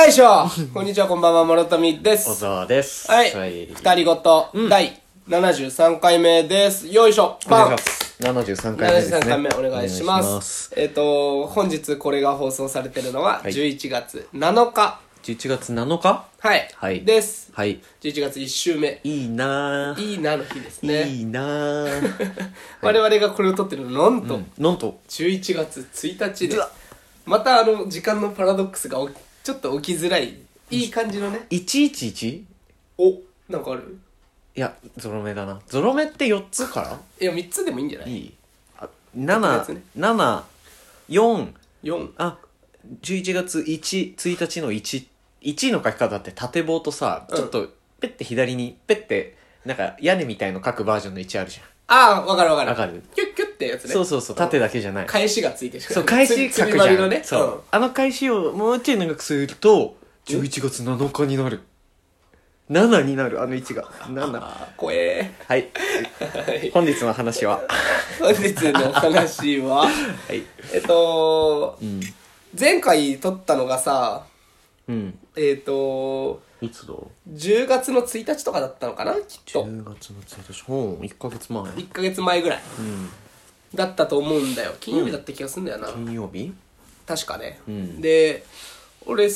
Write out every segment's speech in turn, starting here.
よいしょこんにちは、こんばんは、諸富です。 小沢です。 はい。二人ごと、第73回目です。よいしょパン。 お願いします。73回目ですね。 73回目お願いします。本日これが放送されてるのは、11月7日。 11月7日はい。 はい。 です。 はい。 11月1週目。 いいなぁ。 いいなの日ですね。 いいなぁ。 我々がこれを撮ってるの、なんと、 なんと、 11月1日で、また時間のパラドックスがちょっと起きづらい、いい感じのね。 111? お、なんかある？ いや、ゾロ目だな。ゾロ目って4つからいや、3つでもいいんじゃない？ いい7、7、4、 4。 あ、11月1日の1の書き方って縦棒とさ、ちょっとペッて左に、ペッて、なんか屋根みたいの書くバージョンの1あるじゃん。 ああ、わかるわかる。 わかる？ キュッキュッってやつね。 そうそうそう、縦だけじゃない。 返しがついてる。 そう、返し書くじゃん。 のね。 そう、あの返しをもうちょい長くすると、11月7日になる。7になる、あの1が。7。 怖え。 はい。本日の話は。 本日の話は、 はい。 前回撮ったのがさ、 うん。 いつだ 10月の1日とかだったのかな、きっと。 10月の1日。1ヶ月前。 1ヶ月前ぐらい。だったと思うんだよ。金曜日だった気がするんだよな。 金曜日確かね。で、俺、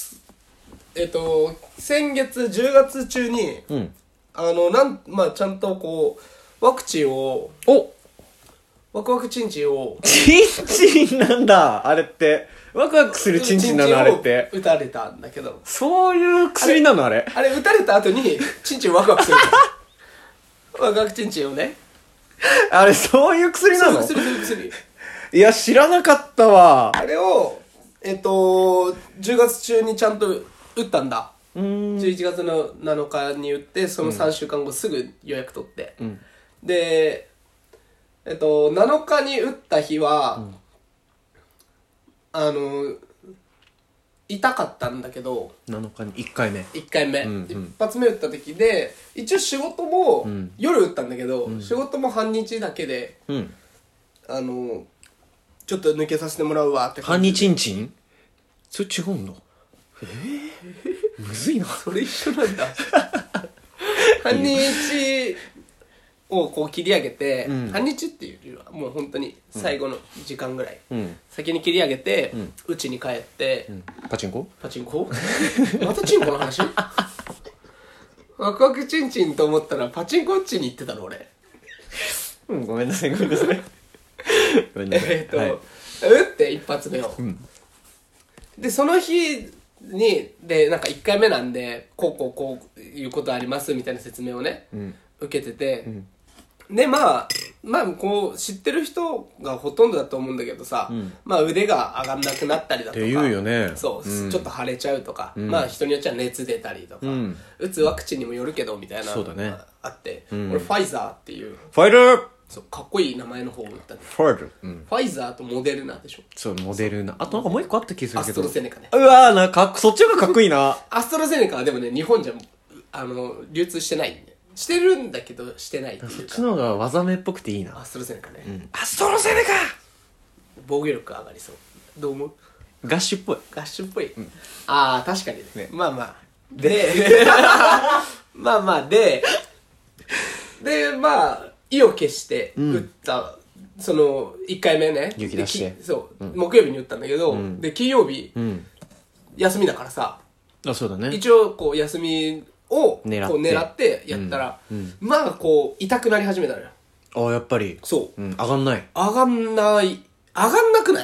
先月10月中に、まあちゃんとこう、ワクチンを、ワクワクチンチンを、 チンチンなんだあれって。ワクワクするチンチンなのあれって。 打たれたんだけど。 そういう薬なのあれ。 あれ打たれた後に、チンチンワクワクする。ワクワクチンチンをね。 あれそういう薬なの？ 薬。 いや、知らなかったわ。 あれを、10月中にちゃんと打ったんだ。11月の7日に打って、その3週間後すぐ予約取って。で、7日に打った日は、痛かったんだけど、 7日に1回目。 1回目。一発目打った時で、一応仕事も、夜打ったんだけど、仕事も半日だけで、ちょっと抜けさせてもらうわって半日チンチン？それ違うんだ。むずいな。 それ一緒なんだ。半日をこう切り上げて、半日っていうよりはもう本当に最後の時間ぐらい、先に切り上げて、うちに帰って、 パチンコまたチンコの話ワクワクチンチンと思ったらパチンコうちに行ってたの俺。 ごめんなさい。ごめんなさい。 打って一発目を、でその日にでなんか1回目なんでこういうことありますみたいな説明をね、受けてて、でまあこう知ってる人がほとんどだと思うんだけどさ、まあ腕が上がんなくなったりだとかって言うよね。 そう、ちょっと腫れちゃうとか、まあ人によっちゃ熱出たりとか、打つワクチンにもよるけどみたいなのがあって、俺ファイザーっていうファイルそうかっこいい名前の方を打ったんだ。 ファイル、 ファイザーとモデルナでしょ。 そう、モデルナ。あとなんかもう一個あった気するアスけど。 トロゼネカね。 うわーそっちの方がかっこいいな。 アストロゼネカはでもね、日本じゃ流通してないんで。してるんだけどしてないっていうか。 そっちの方が技名っぽくていいな。 アストロゼネカね、 アストロゼネカ防御力上がりそう。どう思う？ ガッシュっぽい。 ガッシュっぽい、ああ確かにね。まあまあでまあでまあ意を決して打った、その1回目ね勇気出してそう、木曜日に打ったんだけど、で金曜日、休みだからさ、 あ、そうだね。 一応こう休みをこう狙ってやったら、まあこう痛くなり始めたのよ。 あ、やっぱり。 そう、 上がんない。 上がんなくない？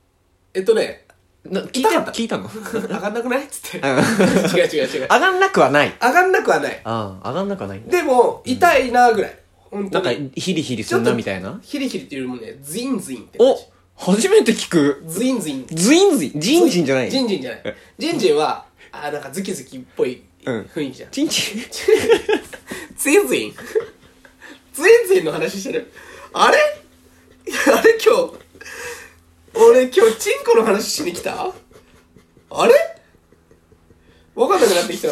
聞いたの上がんなくないっつって。違う。 上がんなくはない。 上がんなくはない。 ああ、上がんなくはない。 でも、痛いなぐらい。本当に。 なんか、ヒリヒリすんなみたいな。 ヒリヒリっていうよりもね、ズインズインって感じ。 初めて聞く。 ズインズイン。 ズインズイン。ジンジンじゃない。 ジンジンじゃない。ジンジンは、なんかズキズキっぽい雰囲気じゃん。 チンチン。 ツインズイン。ツインズインの話してる。あれ今日、俺今日チンコの話しに来た？あれわかんなくなってきたな。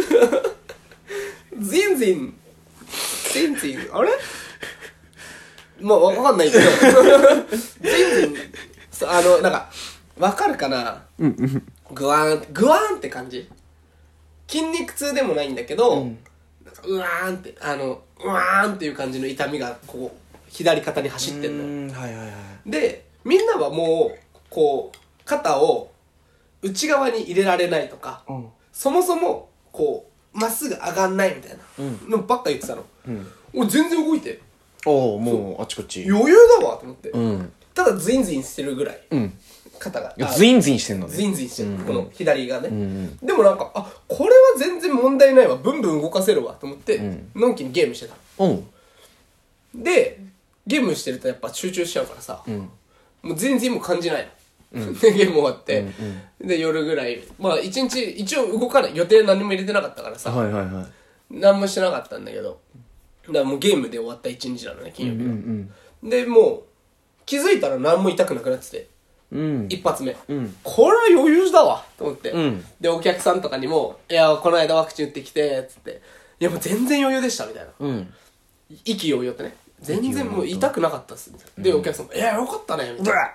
ズインズイン。あれまあわかんないけど。ズインズイン。なんか、わかるかな、 グワーンって感じ。筋肉痛でもないんだけど、なんかうわーんって、うわーんっていう感じの痛みが、こう、左肩に走ってんのよ。 はいはいはい。 で、みんなはもう、こう、肩を内側に入れられないとか、そもそも、こう、まっすぐ上がんないみたいなのばっか言ってたの。俺全然動いて。 もうあちこち。 余裕だわと思って。ただズインズインしてるぐらい。肩が。 ズインズインしてんのね。 ズインズインしてる。この左がね。でもなんか、これは全然問題ないわ。ブンブン動かせるわと思って、のんきにゲームしてた。で、ゲームしてるとやっぱ集中しちゃうからさ、もう全然もう感じないの。で、ゲーム終わって、で、夜ぐらい、まあ一日、一応動かない。予定何も入れてなかったからさ、何もしてなかったんだけど、だからもうゲームで終わった一日なのね、金曜日は。で、もう、気づいたら何も痛くなくなってて、一発目、これは余裕だわと思って、でお客さんとかにも「いやこの間ワクチン打ってきて」つって「いやもう全然余裕でした」みたいな、意気揚々ってね、全然もう痛くなかったっすみたいな、でお客さんも「いやよかったね」みたいな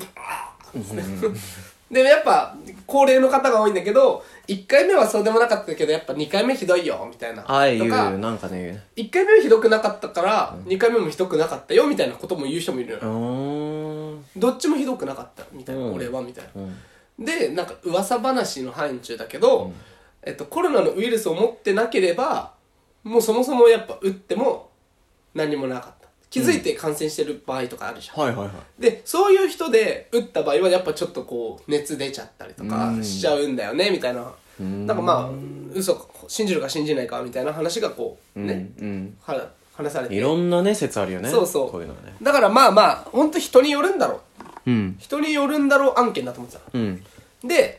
でやっぱ高齢の方が多いんだけど、1回目はそうでもなかったけどやっぱ2回目ひどいよみたいなとか、 なんかね、 1回目はひどくなかったから2回目もひどくなかったよみたいなことも言う人もいるのよ。どっちもひどくなかったみたいな、俺はみたいな、でなんか噂話の範疇だけど、コロナのウイルスを持ってなければもうそもそもやっぱ打っても何もなかった、気づいて感染してる場合とかあるじゃん、でそういう人で打った場合はやっぱちょっとこう熱出ちゃったりとかしちゃうんだよねみたいな、なんかまあ嘘信じるか信じないかみたいな話がこうね、話されて、 いろんなね説あるよね。 そうそう、 こういうのはね。 だからまあまあ本当人によるんだろう、人によるんだろう案件だと思ってたの、で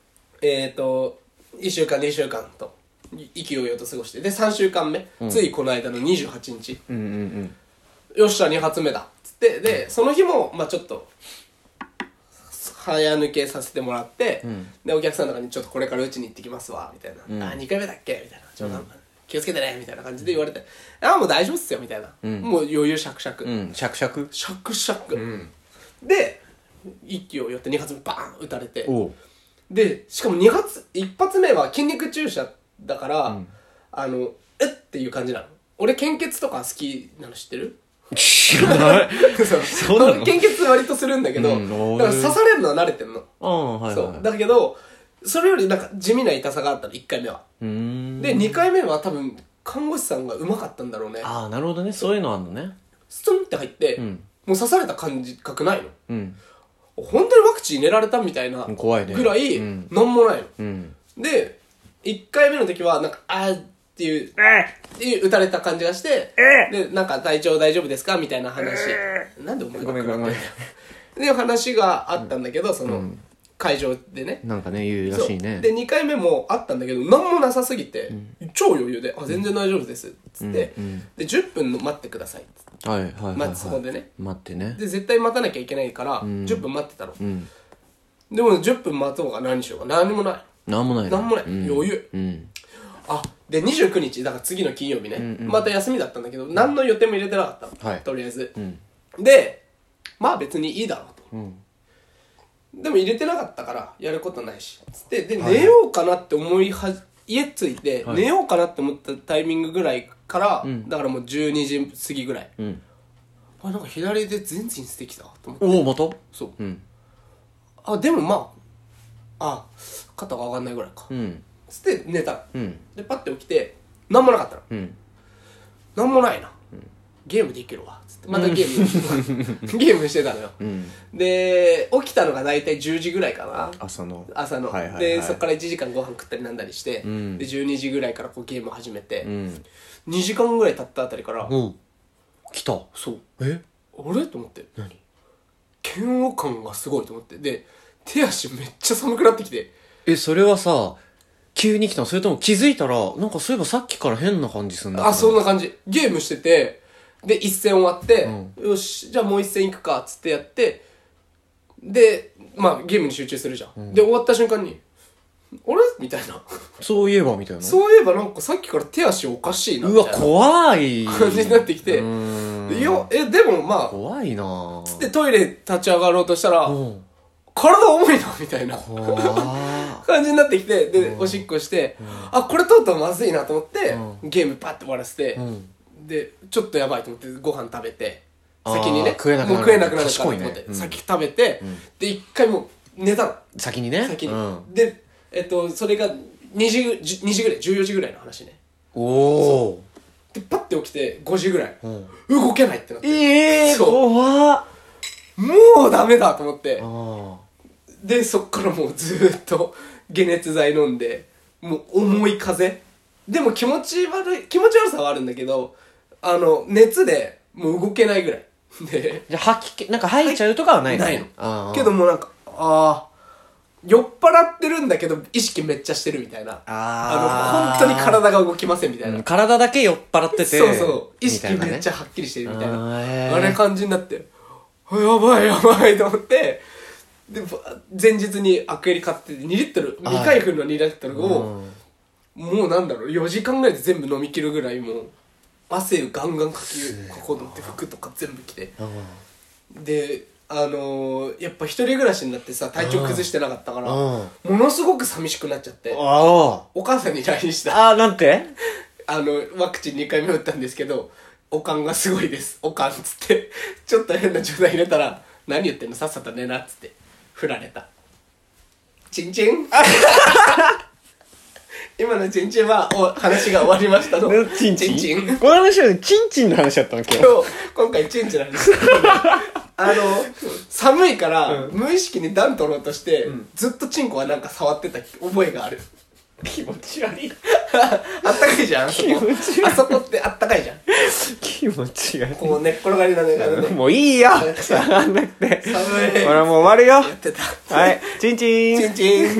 1週間2週間と意気揚々と過ごして、で3週間目、ついこの間の28日、よっしゃ2発目だっつって、でその日もまあちょっと早抜けさせてもらって、でお客さんの中にちょっとこれからうちに行ってきますわみたいな、2回目だっけみたいな、ちょっと気をつけてねみたいな感じで言われて、もう大丈夫っすよみたいな、もう余裕しゃくしゃく、 シャクシャクシャクシャク、で一気を寄って2発目バーン打たれて、でしかも1発目は筋肉注射だから、っていう感じなの。俺献血とか好きなの知ってる？ 知らないそうなの？ 献血割とするんだけど、だから刺されるのは慣れてんの。そうだけどそれよりなんか地味な痛さがあったの1回目は。で2回目は多分看護師さんがうまかったんだろうね。 なるほどね、そういうのあんのね。 ストンって入って、もう刺された感覚ないの。本当にワクチン入れられたみたいなぐらいなんもないの。で1回目の時はなんかっていう打たれた感じがして、でなんか体調大丈夫ですかみたいな話、なんでお前がごめんっていう話があったんだけど、その会場でね、 なんかね言うらしいね。 で2回目もあったんだけど何もなさすぎて、超余裕で全然大丈夫ですっつって、で10分待ってくださいっつって、そこでね待ってね、 で絶対待たなきゃいけないから10分待ってたの、でも10分待とうが何しようが何もない、余裕、で29日だから次の金曜日ね、また休みだったんだけど何の予定も入れてなかったの、とりあえず、でまあ別にいいだろうと、でも入れてなかったからやることないしつって、で寝ようかなって家着いて寝ようかなって思ったタイミングぐらいから、だからもう12時過ぎぐらい、なんか左で全然してきたと思って、 またそう、でもまあ肩が上がんないぐらいか、つって寝た、でパッて起きて何もなかったの、何もないな、ゲームできるわつってまたゲームしてたのよ、で起きたのが大体10時ぐらいかな、朝の、でそっから1時間ご飯食ったりなんだりして、で12時ぐらいからこうゲーム始めて、2時間ぐらい経ったあたりから来た。 そうあれと思って、嫌悪感がすごいと思って、で手足めっちゃ寒くなってきて、 それはさ急に来たの？それとも気づいたらなんかそういえばさっきから変な感じすんだ。 そんな感じ。ゲームしててで一戦終わって、よしじゃあもう一戦行くかっつってやって、でまあゲームに集中するじゃん、で終わった瞬間にあれみたいな、 そういえばみたいな、 そういえばなんかさっきから手足おかしいなみたいな怖い感じになってきて、いやでもまあ怖いなつってトイレ立ち上がろうとしたら、 体重いなみたいな怖感じになってきて、で、おしっこして、あ、これとうとうまずいなと思って、ゲームパッて終わらせて、で、ちょっとやばいと思ってご飯食べて、先にね、 食えなくなるもう食えなくなるからと思って、 賢いね先食べて、で、一回もう寝たの。 先にね。 先に。で、それが2時ぐらい、14時ぐらいの話ね。 おお。 で、パッて起きて5時ぐらい。動けないってなって。 怖っ。 もうダメだと思って。で、そっからもうずーっと解熱剤飲んで、もう重い風邪。でも気持ち悪さはあるんだけど、熱でもう動けないぐらい。で、 じゃあなんか吐いちゃうとかはないの？ ないの。けどもうなんか、酔っ払ってるんだけど意識めっちゃしてるみたいな。本当に体が動きませんみたいな。 体だけ酔っ払ってて。 そうそう。意識めっちゃはっきりしてるみたいな。あれ感じになって、やばいやばいと思って、で、前日にアクエリ買って2リットル、未開封の2リットルを、もうなんだろう、4時間ぐらいで全部飲み切るぐらいもう、汗ガンガンかこうって服とか全部着て。で、やっぱ一人暮らしになってさ、体調崩してなかったから、ものすごく寂しくなっちゃって、お母さんに LINE した。 なんてワクチン2回目打ったんですけど、おかんがすごいです。おかんっつって、ちょっと変な状態入れたら、何言ってんのさっさと寝なっつって、振られた。チンチン今のチンチンは話が終わりましたの。 チンチンこの話はチンチンの話だったの今回チンチンなんです寒いから、無意識に暖取ろうとして、ずっとチンコはなんか触ってた覚えがある。 気持ち悪い。 あったかいじゃん、あそこ。あそこってあったかいじゃん。 気持ち悪い。 こう寝っ転がりながらね。 もういいよ。触んなくて。 寒い。 俺もう終わるよ。 やってた。 はい。チンチン。 チンチン。